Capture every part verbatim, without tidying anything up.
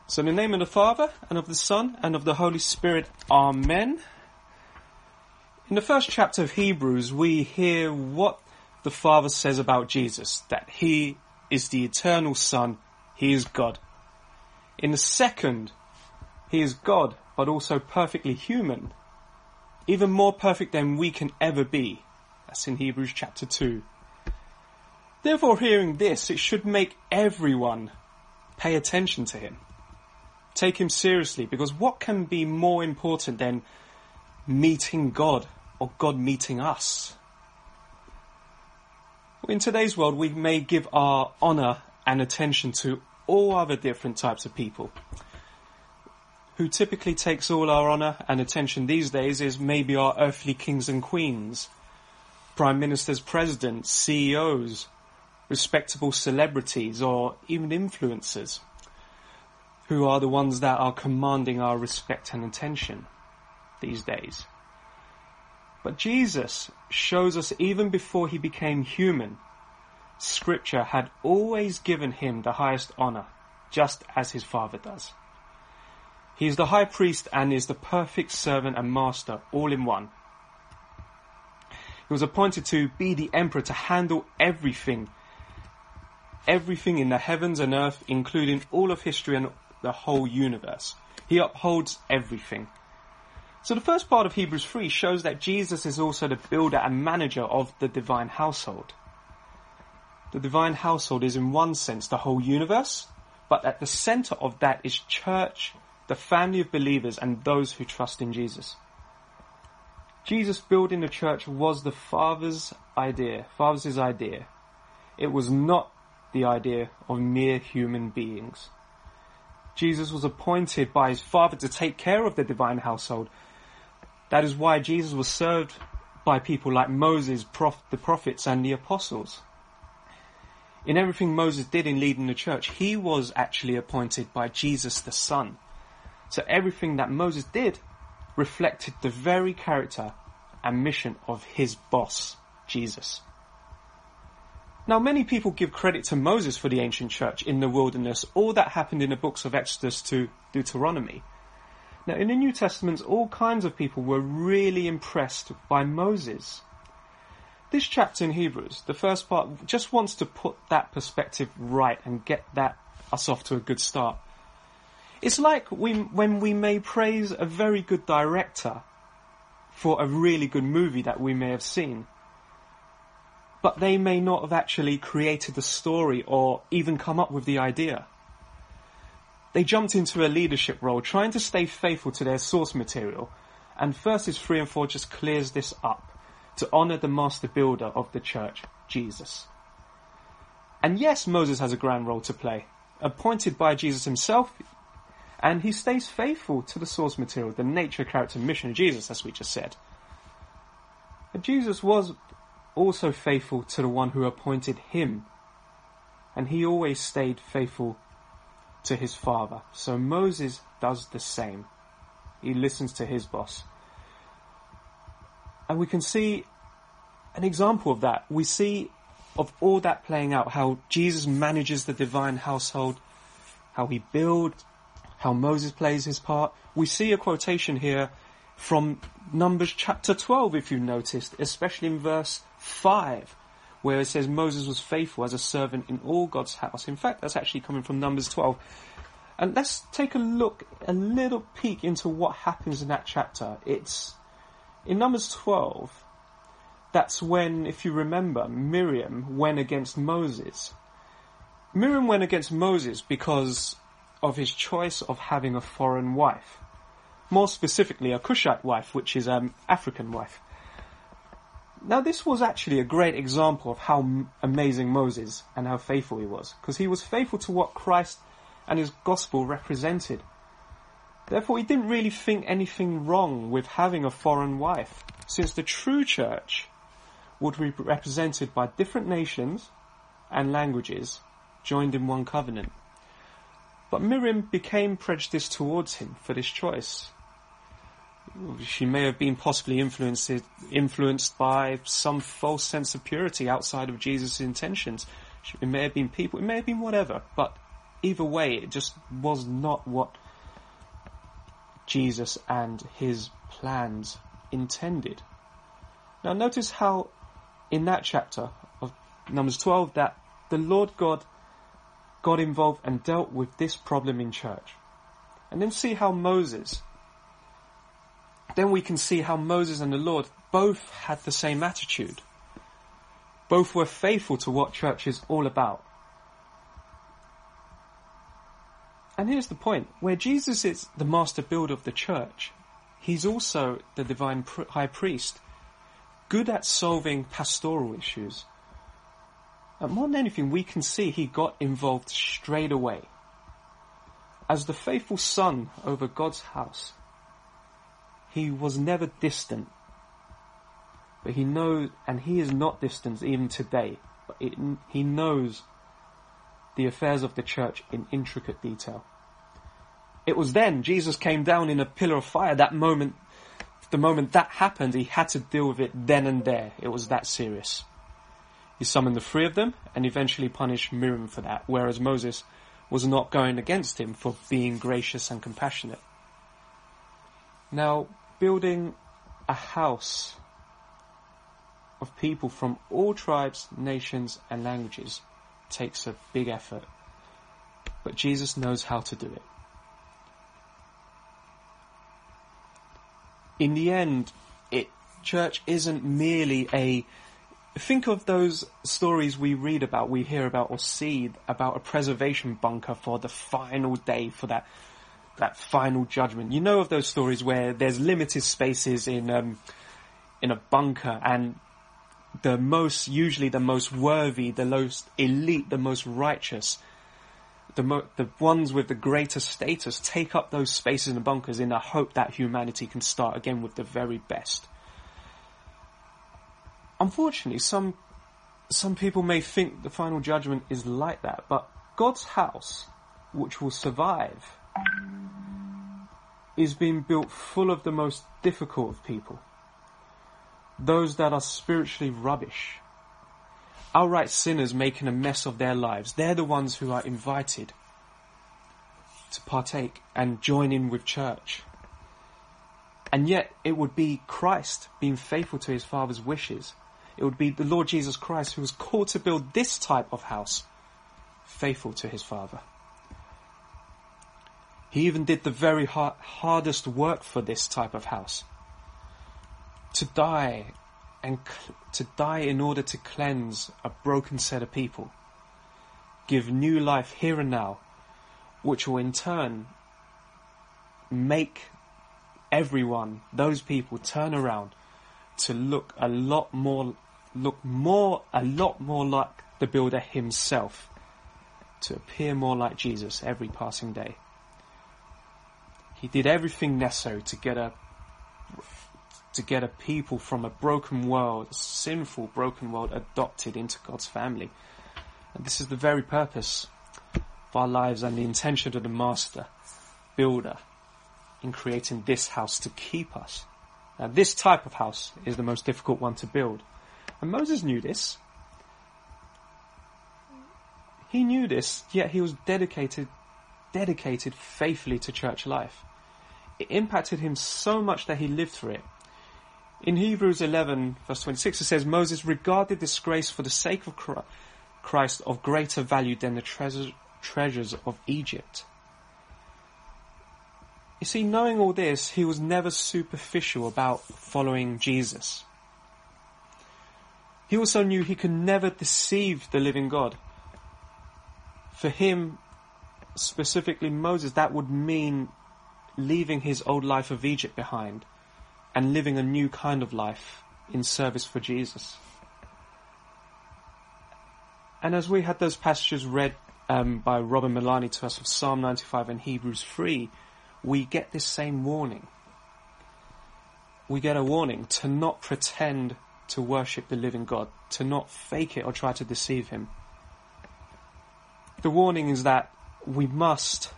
So in the name of the Father, and of the Son, and of the Holy Spirit, Amen. In the first chapter of Hebrews, we hear what the Father says about Jesus, that he is the eternal Son, he is God. In the second, he is God, but also perfectly human, even more perfect than we can ever be. That's in Hebrews chapter two. Therefore, hearing this, it should make everyone pay attention to him. Take him seriously, because what can be more important than meeting God or God meeting us? In today's world, we may give our honour and attention to all other different types of people. Who typically takes all our honour and attention these days is maybe our earthly kings and queens, prime ministers, presidents, C E Os, respectable celebrities, or even influencers, who are the ones that are commanding our respect and attention these days. But Jesus shows us even before he became human, Scripture had always given him the highest honour, just as his Father does. He is the high priest and is the perfect servant and master, all in one. He was appointed to be the emperor, to handle everything, everything in the heavens and earth, including all of history and the whole universe. He upholds everything. So the first part of Hebrews three shows that Jesus is also the builder and manager of the divine household. The divine household is in one sense the whole universe, but at the centre of that is church, the family of believers and those who trust in Jesus. Jesus building the church was the Father's idea, Father's idea. It was not the idea of mere human beings. Jesus was appointed by his Father to take care of the divine household. That is why Jesus was served by people like Moses, prof- the prophets and the apostles. In everything Moses did in leading the church, he was actually appointed by Jesus the Son. So everything that Moses did reflected the very character and mission of his boss, Jesus. Now, many people give credit to Moses for the ancient church in the wilderness, all that happened in the books of Exodus to Deuteronomy. Now, in the New Testament, all kinds of people were really impressed by Moses. This chapter in Hebrews, the first part, just wants to put that perspective right and get that us off to a good start. It's like we, when we may praise a very good director for a really good movie that we may have seen, but they may not have actually created the story or even come up with the idea. They jumped into a leadership role, trying to stay faithful to their source material, and verses three and four just clears this up, to honour the master builder of the church, Jesus. And yes, Moses has a grand role to play, appointed by Jesus himself, and he stays faithful to the source material, the nature, character, and mission of Jesus, as we just said. But Jesus was also faithful to the one who appointed him, and he always stayed faithful to his Father. So Moses does the same. He listens to his boss. And we can see an example of that. We see of all that playing out, how Jesus manages the divine household, how he builds, how Moses plays his part. We see a quotation here from Numbers chapter twelve, if you noticed, especially in verse five, where it says Moses was faithful as a servant in all God's house. In fact, that's actually coming from Numbers twelve. And let's take a look, a little peek into what happens in that chapter. It's in Numbers twelve, that's when, if you remember, Miriam went against Moses. Miriam went against Moses because of his choice of having a foreign wife. More specifically, a Cushite wife, which is an African wife. Now, this was actually a great example of how m- amazing Moses and how faithful he was, because he was faithful to what Christ and his gospel represented. Therefore, he didn't really think anything wrong with having a foreign wife, since the true church would be represented by different nations and languages joined in one covenant. But Miriam became prejudiced towards him for this choice. She may have been possibly influenced influenced by some false sense of purity outside of Jesus' intentions. It may have been people, it may have been whatever, but either way, it just was not what Jesus and his plans intended. Now notice how in that chapter of Numbers twelve that the Lord God got involved and dealt with this problem in church. And then see how Moses, then we can see how Moses and the Lord both had the same attitude. Both were faithful to what church is all about. And here's the point. Where Jesus is the master builder of the church, he's also the divine high priest, good at solving pastoral issues. And more than anything, we can see he got involved straight away. As the faithful son over God's house, he was never distant. But he knows, and he is not distant even today, but it, he knows the affairs of the church in intricate detail. It was then Jesus came down in a pillar of fire. That moment, the moment that happened, he had to deal with it then and there. It was that serious. He summoned the three of them and eventually punished Miriam for that, whereas Moses was not going against him for being gracious and compassionate. Now, building a house of people from all tribes, nations and languages takes a big effort. But Jesus knows how to do it. In the end, it church isn't merely a... Think of those stories we read about, we hear about or see about a preservation bunker for the final day, for that that final judgment. You know of those stories where there's limited spaces in um, in a bunker, and the most, usually the most worthy, the most elite, the most righteous, the mo- the ones with the greatest status take up those spaces in the bunkers in the hope that humanity can start again with the very best. Unfortunately, some some people may think the final judgment is like that, but God's house, which will survive, is being built full of the most difficult of people. Those that are spiritually rubbish. Outright sinners making a mess of their lives. They're the ones who are invited to partake and join in with church. And yet it would be Christ being faithful to his Father's wishes. It would be the Lord Jesus Christ who was called to build this type of house, faithful to his Father. He even did the very hard, hardest work for this type of house. To die, and cl- to die in order to cleanse a broken set of people. Give new life here and now, which will in turn make everyone, those people, turn around to look a lot more, look more, a lot more like the builder himself, to appear more like Jesus every passing day. He did everything necessary to get a, to get a people from a broken world, a sinful, broken world, adopted into God's family. And this is the very purpose of our lives and the intention of the master builder in creating this house to keep us. Now, this type of house is the most difficult one to build. And Moses knew this. He knew this, yet he was dedicated, dedicated faithfully to church life. It impacted him so much that he lived for it. In Hebrews eleven, verse twenty-six, it says, Moses regarded disgrace for the sake of Christ of greater value than the treasures, treasures of Egypt. You see, knowing all this, he was never superficial about following Jesus. He also knew he could never deceive the living God. For him, specifically Moses, that would mean leaving his old life of Egypt behind and living a new kind of life in service for Jesus. And as we had those passages read um, by Robin Milani to us of Psalm ninety-five and Hebrews three, we get this same warning. We get a warning to not pretend to worship the living God, to not fake it or try to deceive him. The warning is that we must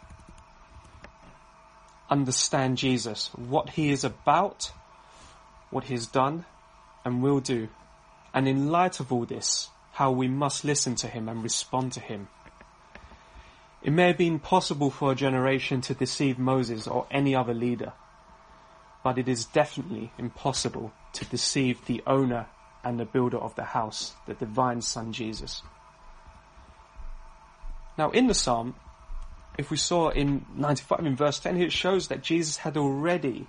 understand Jesus, what he is about, what he has done and will do, and in light of all this, how we must listen to him and respond to him. It may have been possible for a generation to deceive Moses or any other leader, but it is definitely impossible to deceive the owner and the builder of the house, the divine Son Jesus. Now in the Psalm, if we saw in ninety-five, in verse ten, it shows that Jesus had already,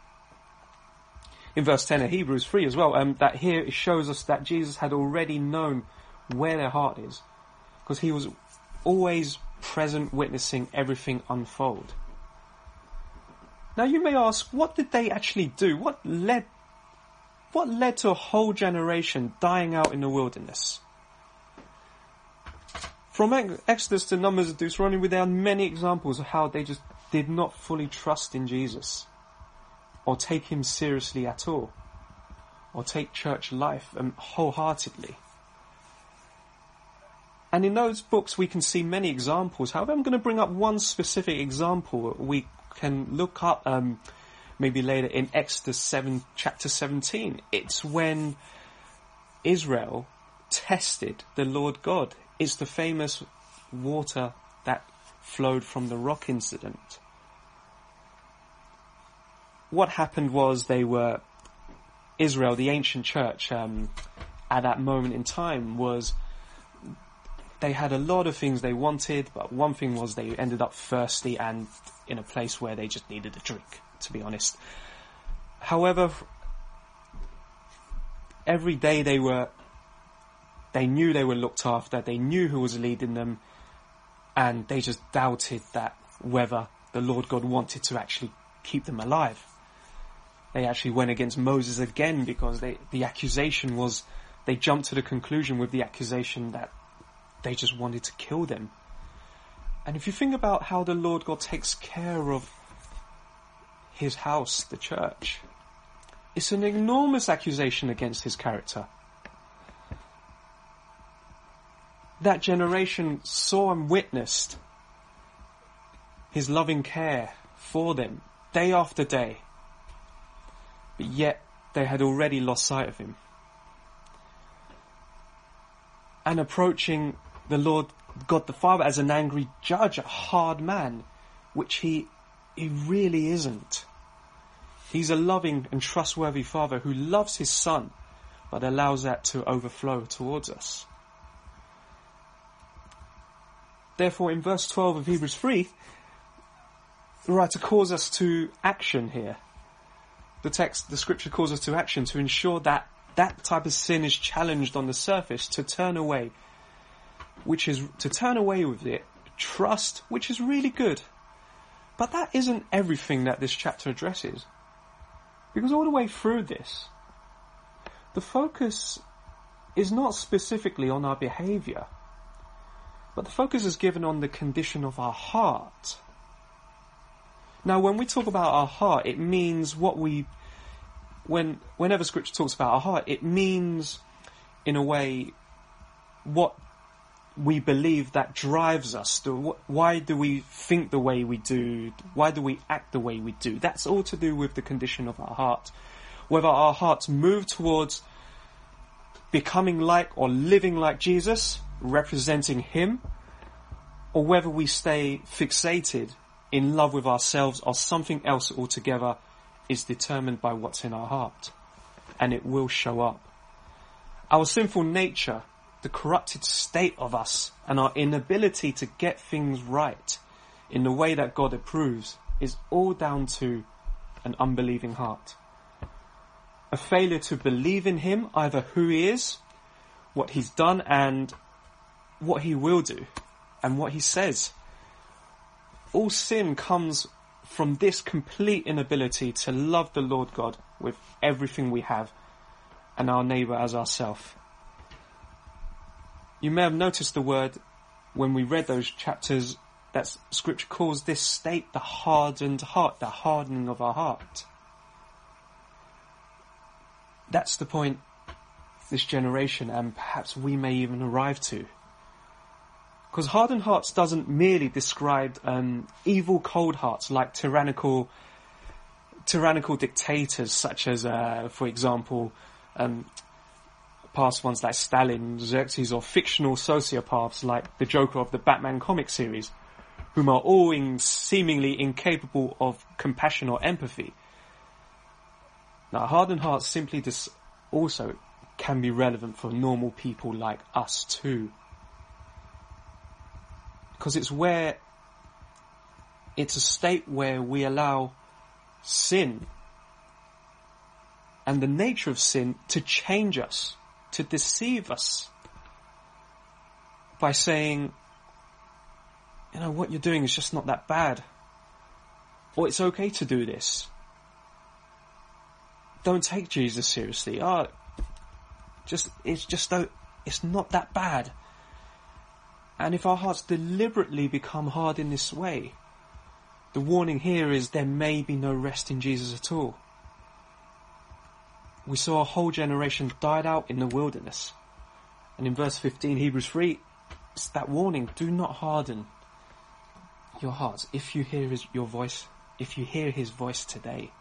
in verse ten of Hebrews three as well, um, that here it shows us that Jesus had already known where their heart is, because he was always present, witnessing everything unfold. Now you may ask, what did they actually do? What led, what led to a whole generation dying out in the wilderness? From Exodus to Numbers to Deuteronomy, there are many examples of how they just did not fully trust in Jesus, or take him seriously at all, or take church life um, wholeheartedly. And in those books we can see many examples. However, I'm going to bring up one specific example we can look up um, maybe later in Exodus seven, chapter seventeen. It's when Israel tested the Lord God. It's the famous water that flowed from the rock incident. What happened was they were, Israel, the ancient church, um, at that moment in time was, they had a lot of things they wanted, but one thing was they ended up thirsty and in a place where they just needed a drink, to be honest. However, every day they were, they knew they were looked after, they knew who was leading them, and they just doubted that whether the Lord God wanted to actually keep them alive. They actually went against Moses again because they, the accusation was, they jumped to the conclusion with the accusation that they just wanted to kill them. And if you think about how the Lord God takes care of his house, the church, it's an enormous accusation against his character. That generation saw and witnessed his loving care for them day after day, but yet they had already lost sight of him. And approaching the Lord God the Father as an angry judge, a hard man, which he, he really isn't. He's a loving and trustworthy Father who loves his Son, but allows that to overflow towards us. Therefore, in verse twelve of Hebrews three, the writer calls us to action here. The text, the scripture calls us to action to ensure that that type of sin is challenged on the surface, to turn away, which is to turn away with it, trust, which is really good. But that isn't everything that this chapter addresses. Because all the way through this, the focus is not specifically on our behaviour, but the focus is given on the condition of our heart. Now, when we talk about our heart, it means what we, when whenever Scripture talks about our heart, it means, in a way, what we believe that drives us. To, why do we think the way we do? Why do we act the way we do? That's all to do with the condition of our heart. Whether our hearts move towards becoming like or living like Jesus, representing him, or whether we stay fixated in love with ourselves or something else altogether, is determined by what's in our heart. And it will show up. Our sinful nature, the corrupted state of us, and our inability to get things right in the way that God approves, is all down to an unbelieving heart. A failure to believe in him, either who he is, what he's done, and what he will do, and what he says. All sin comes from this complete inability to love the Lord God with everything we have, and our neighbour as ourselves. You may have noticed the word, when we read those chapters, that Scripture calls this state the hardened heart, the hardening of our heart. That's the point this generation, and perhaps we may even arrive to. Because hardened hearts doesn't merely describe um, evil cold hearts like tyrannical tyrannical dictators such as, uh, for example, um, past ones like Stalin, Xerxes, or fictional sociopaths like the Joker of the Batman comic series. whom are all in seemingly incapable of compassion or empathy. Now, hardened hearts simply dis- also can be relevant for normal people like us too. Because it's where, it's a state where we allow sin and the nature of sin to change us, to deceive us by saying, you know, what you're doing is just not that bad. Or it's okay to do this. Don't take Jesus seriously. Oh, just, it's just, don't, it's not that bad. And if our hearts deliberately become hard in this way, the warning here is there may be no rest in Jesus at all. We saw a whole generation died out in the wilderness. And in verse fifteen, Hebrews three, it's that warning, do not harden your hearts. If you hear his, your voice, if you hear his voice today.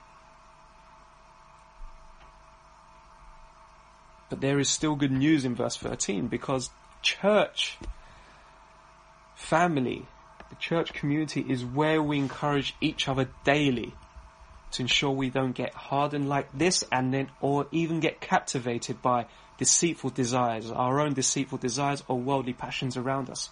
But there is still good news in verse thirteen, because church, family, the church community is where we encourage each other daily to ensure we don't get hardened like this and then, or even get captivated by deceitful desires, our own deceitful desires or worldly passions around us.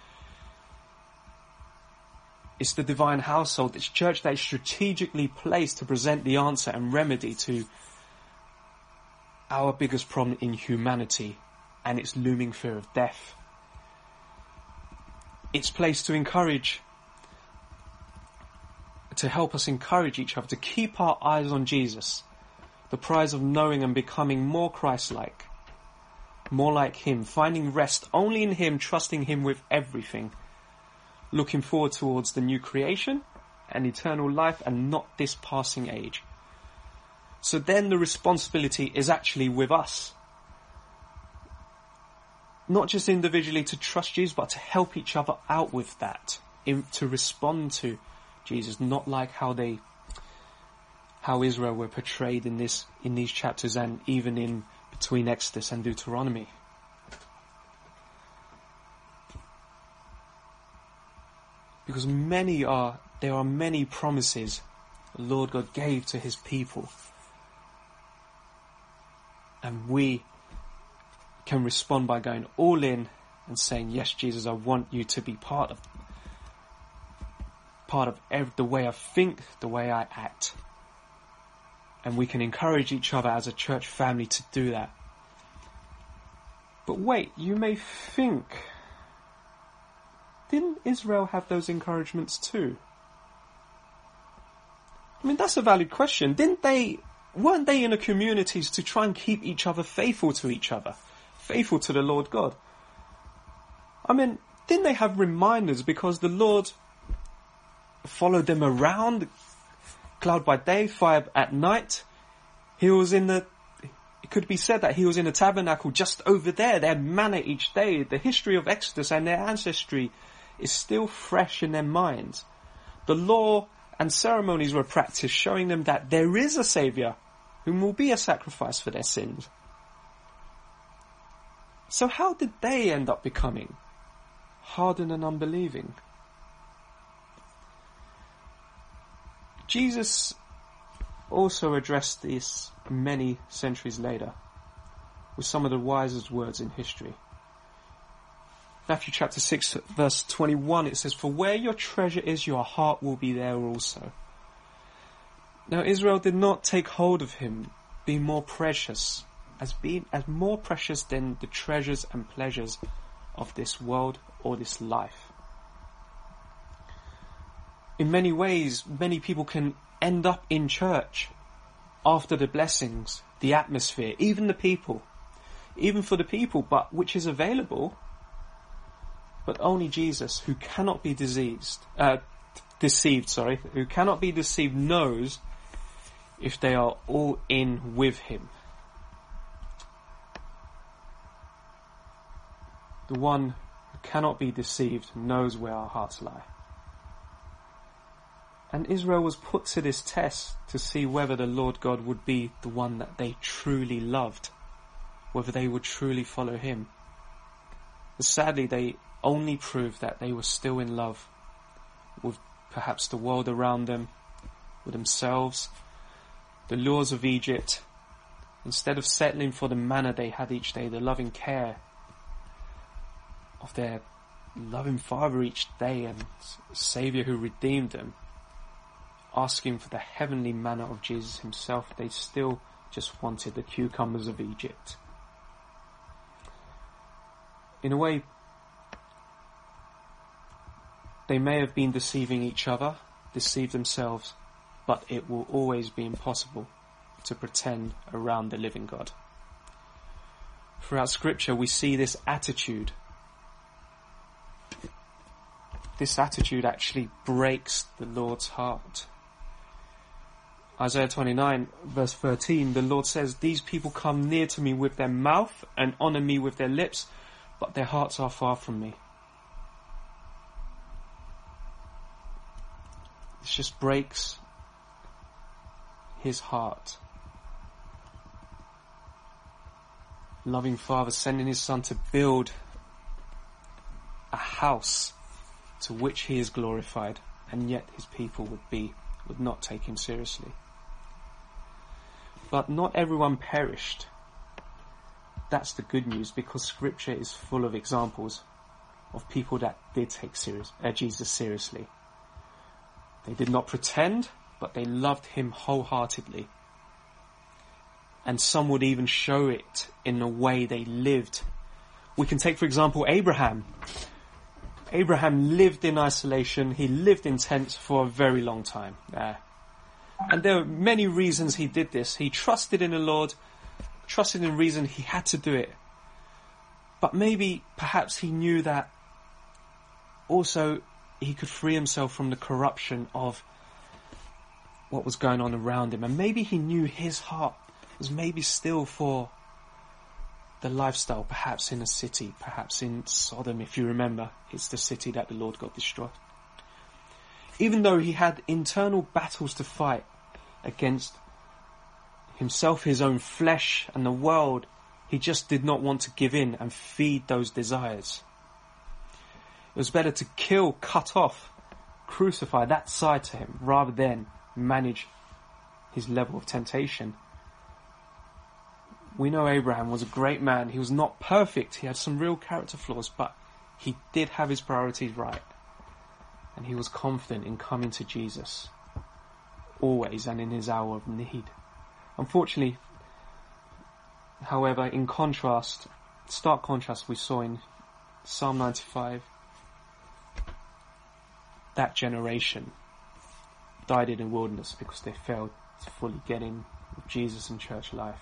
It's the divine household, it's church that is strategically placed to present the answer and remedy to our biggest problem in humanity and its looming fear of death. It's placed to encourage, to help us encourage each other to keep our eyes on Jesus, the prize of knowing and becoming more Christ-like, more like him, finding rest only in him, trusting him with everything, looking forward towards the new creation and eternal life and not this passing age. So then the responsibility is actually with us. Not just individually to trust Jesus, but to help each other out with that, in, to respond to Jesus, not like how they, how Israel were portrayed in this, in these chapters and even in between Exodus and Deuteronomy. Because many are, there are many promises the Lord God gave to his people. And we can respond by going all in and saying, yes, Jesus, I want you to be part of part of every, the way I think, the way I act. And we can encourage each other as a church family to do that. But wait, you may think, didn't Israel have those encouragements too? I mean, that's a valid question. Didn't they, weren't they in a communities to try and keep each other faithful to each other? Faithful to the Lord God? I mean, didn't they have reminders because the Lord followed them around, cloud by day, fire at night? He was in the, it could be said that he was in the tabernacle just over there. They had manna each day. The history of Exodus and their ancestry is still fresh in their minds. The law and ceremonies were practiced, showing them that there is a Saviour whom will be a sacrifice for their sins. So how did they end up becoming hardened and unbelieving? Jesus also addressed this many centuries later with some of the wisest words in history. Matthew chapter six verse twenty-one, it says, "For where your treasure is, your heart will be there also." Now Israel did not take hold of him being more precious, as being as more precious than the treasures and pleasures of this world or this life. In many ways, many people can end up in church after the blessings, the atmosphere, even the people, even for the people, but which is available. But only Jesus, who cannot be diseased, uh, deceived, sorry, who cannot be deceived, knows if they are all in with him. The one who cannot be deceived knows where our hearts lie. And Israel was put to this test to see whether the Lord God would be the one that they truly loved, whether they would truly follow him. But sadly, they only proved that they were still in love with perhaps the world around them, with themselves, the lures of Egypt, instead of settling for the manna they had each day, the loving care of their loving Father each day and Saviour who redeemed them, asking for the heavenly manna of Jesus himself, they still just wanted the cucumbers of Egypt. In a way, they may have been deceiving each other, deceived themselves, but it will always be impossible to pretend around the living God. Throughout Scripture we see this attitude. This attitude actually breaks the Lord's heart. Isaiah twenty-nine verse thirteen, the Lord says, "These people come near to me with their mouth and honour me with their lips, but their hearts are far from me." This just breaks his heart. Loving Father sending his Son to build a house to which he is glorified, and yet his people would be would not take him seriously. But not everyone perished. That's the good news, because Scripture is full of examples of people that did take serious, uh, Jesus seriously. They did not pretend, but they loved him wholeheartedly. And some would even show it in the way they lived. We can take, for example, Abraham. Abraham lived in isolation. He lived in tents for a very long time. Uh, and there were many reasons he did this. He trusted in the Lord, trusted in reason he had to do it. But maybe, perhaps he knew that also he could free himself from the corruption of what was going on around him. And maybe he knew his heart was maybe still for the lifestyle, perhaps in a city, perhaps in Sodom, if you remember. It's the city that the Lord God destroyed. Even though he had internal battles to fight against himself, his own flesh and the world, he just did not want to give in and feed those desires. It was better to kill, cut off, crucify that side to him, rather than manage his level of temptation. We know Abraham was a great man. He was not perfect. He had some real character flaws, but he did have his priorities right. And he was confident in coming to Jesus, always and in his hour of need. Unfortunately, however, in contrast, stark contrast we saw in Psalm ninety-five, that generation died in the wilderness because they failed to fully get in with Jesus and church life.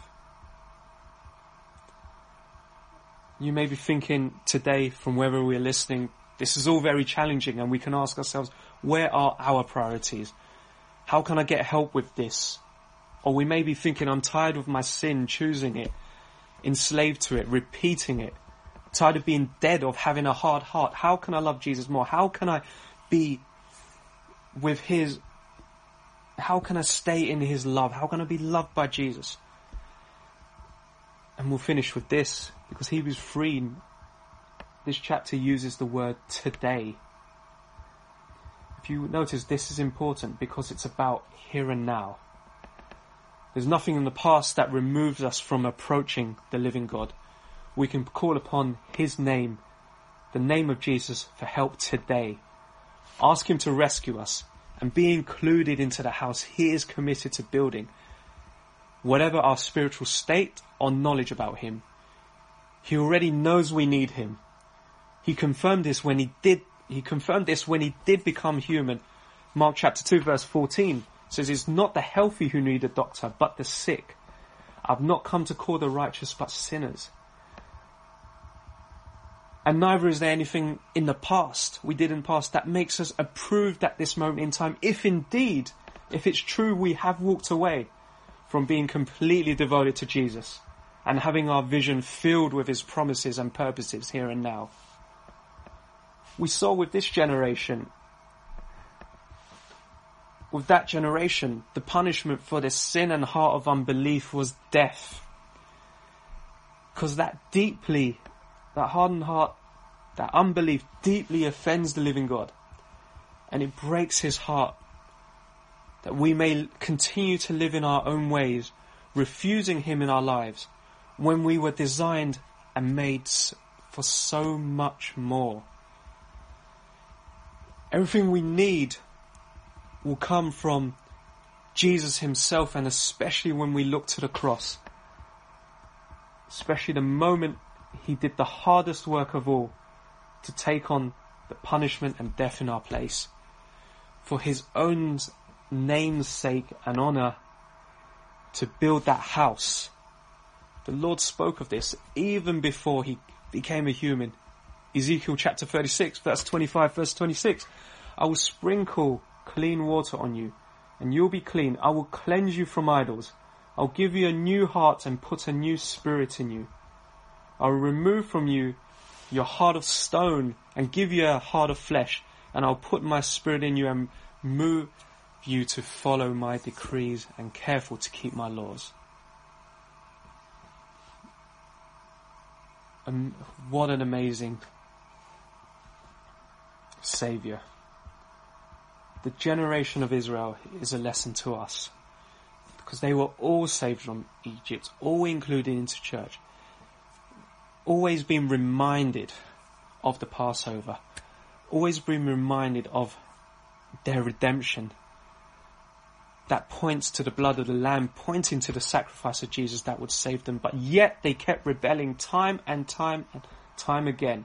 You may be thinking today, from wherever we're listening, this is all very challenging, and we can ask ourselves, where are our priorities? How can I get help with this? Or we may be thinking, I'm tired of my sin, choosing it, enslaved to it, repeating it, tired of being dead, of having a hard heart. How can I love Jesus more? How can I be with his, how can I stay in his love? How can I be loved by Jesus? And we'll finish with this, because Hebrews three, this chapter uses the word today. If you notice, this is important because it's about here and now. There's nothing in the past that removes us from approaching the living God. We can call upon his name, the name of Jesus, for help today. Ask him to rescue us and be included into the house he is committed to building. Whatever our spiritual state or knowledge about him, he already knows we need him. He confirmed this when he did, he confirmed this when he did become human. Mark chapter two verse fourteen says, "It's not the healthy who need a doctor, but the sick. I've not come to call the righteous, but sinners." And neither is there anything in the past, we did in the past, that makes us approved at this moment in time, if indeed, if it's true we have walked away from being completely devoted to Jesus and having our vision filled with his promises and purposes here and now. We saw with this generation, with that generation, the punishment for their sin and heart of unbelief was death. Because that deeply, that hardened heart, that unbelief deeply offends the living God. And it breaks his heart that we may continue to live in our own ways, refusing him in our lives, when we were designed and made for so much more. Everything we need will come from Jesus himself, and especially when we look to the cross. Especially the moment he did the hardest work of all, to take on the punishment and death in our place. For his own name's sake and honour, to build that house. The Lord spoke of this even before he became a human. Ezekiel chapter thirty-six, verse twenty-five, verse twenty-six. I will sprinkle clean water on you, and you'll be clean. I will cleanse you from idols. I'll give you a new heart and put a new spirit in you. I will remove from you your heart of stone and give you a heart of flesh, and I'll put my spirit in you and move you to follow my decrees and careful to keep my laws. And what an amazing Saviour. The generation of Israel is a lesson to us, because they were all saved from Egypt, all included into church, always being reminded of the Passover, always being reminded of their redemption. That points to the blood of the Lamb, pointing to the sacrifice of Jesus that would save them. But yet they kept rebelling time and time and time again.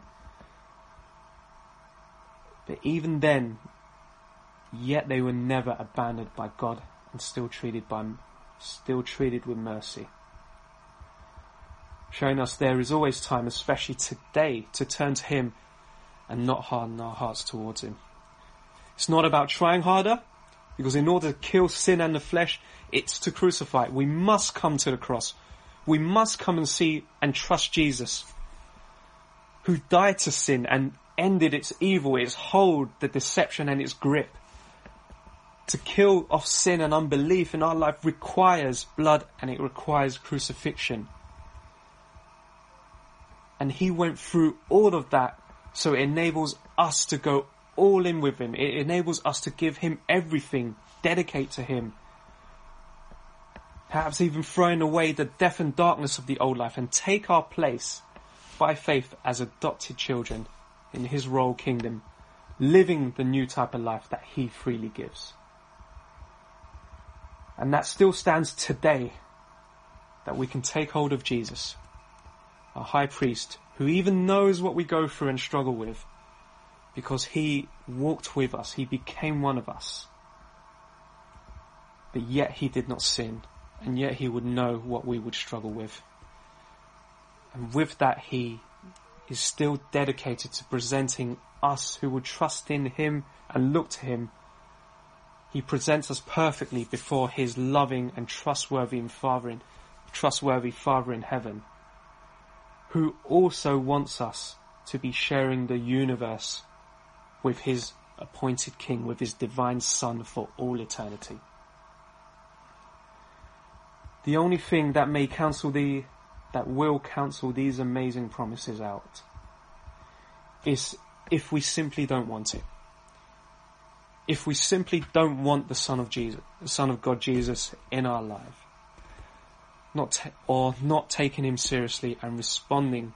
But even then, yet they were never abandoned by God and still treated by, still treated with mercy. Showing us there is always time, especially today, to turn to him and not harden our hearts towards him. It's not about trying harder, because in order to kill sin and the flesh, it's to crucify it. We must come to the cross. We must come and see and trust Jesus, who died to sin and ended its evil, its hold, the deception and its grip. To kill off sin and unbelief in our life requires blood, and it requires crucifixion. And he went through all of that, so it enables us to go all in with him. It enables us to give him everything, dedicate to him. Perhaps even throwing away the death and darkness of the old life and take our place by faith as adopted children in his royal kingdom, living the new type of life that he freely gives. And that still stands today, that we can take hold of Jesus, our high priest, who even knows what we go through and struggle with, because he walked with us, he became one of us. But yet he did not sin, and yet he would know what we would struggle with. And with that, he is still dedicated to presenting us who would trust in him and look to him. He presents us perfectly before his loving and trustworthy and Father in, trustworthy Father in heaven, who also wants us to be sharing the universe with his appointed King, with his divine Son for all eternity. The only thing that may cancel the, that will cancel these amazing promises out is if we simply don't want it. If we simply don't want the Son of Jesus, the Son of God Jesus in our life, not ta- or not taking him seriously and responding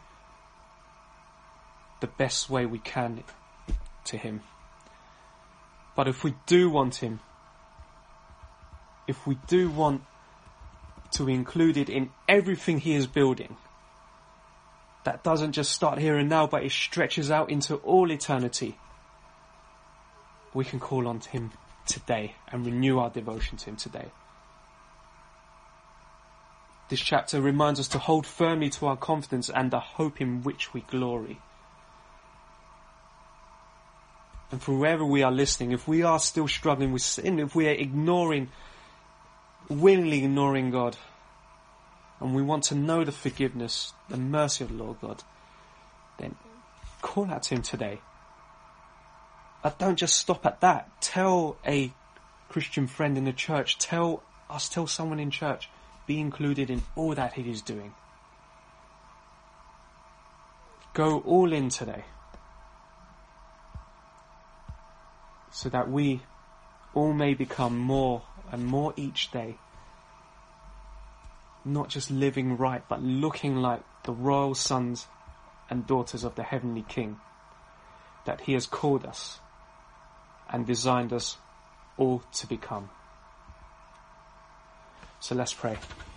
the best way we can to him. But if we do want him, if we do want to be included in everything he is building, that doesn't just start here and now, but it stretches out into all eternity, we can call on him today and renew our devotion to him today. This chapter reminds us to hold firmly to our confidence and the hope in which we glory. And for wherever we are listening, if we are still struggling with sin, if we are ignoring, willingly ignoring God, and we want to know the forgiveness, the mercy of the Lord God, then call out to him today. But don't just stop at that. Tell a Christian friend in the church, tell us, tell someone in church, be included in all that he is doing. Go all in today. so that we all may become more and more each day, not just living right, but looking like the royal sons and daughters of the Heavenly King that He has called us and designed us all to become. So let's pray.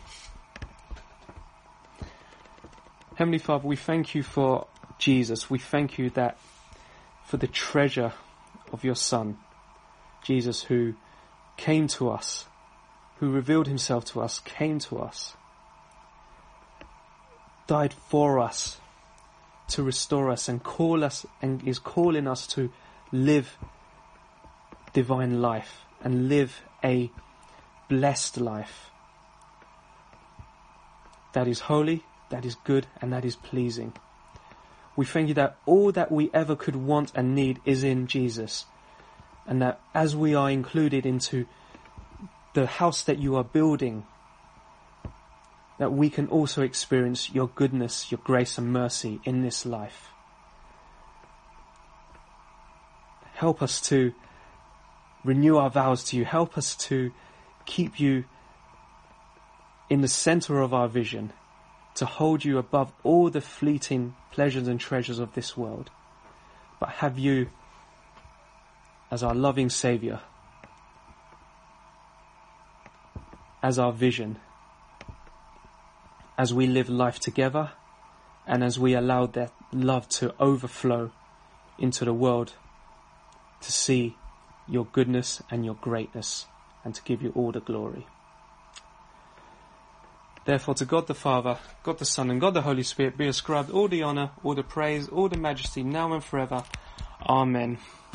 Heavenly Father, we thank you for Jesus. We thank you that for the treasure of your Son, Jesus, who came to us, who revealed himself to us, came to us, died for us to restore us and call us, and is calling us to live divine life and live a blessed life that is holy, that is good, and that is pleasing. We thank you that all that we ever could want and need is in Jesus, and that as we are included into the house that you are building, that we can also experience your goodness, your grace and mercy in this life. Help us to renew our vows to you. Help us to keep you in the center of our vision, to hold you above all the fleeting pleasures and treasures of this world, but have you as our loving Saviour, as our vision, as we live life together and as we allow that love to overflow into the world to see your goodness and your greatness and to give you all the glory. Therefore, to God the Father, God the Son, and God the Holy Spirit be ascribed all the honour, all the praise, all the majesty, now and forever. Amen.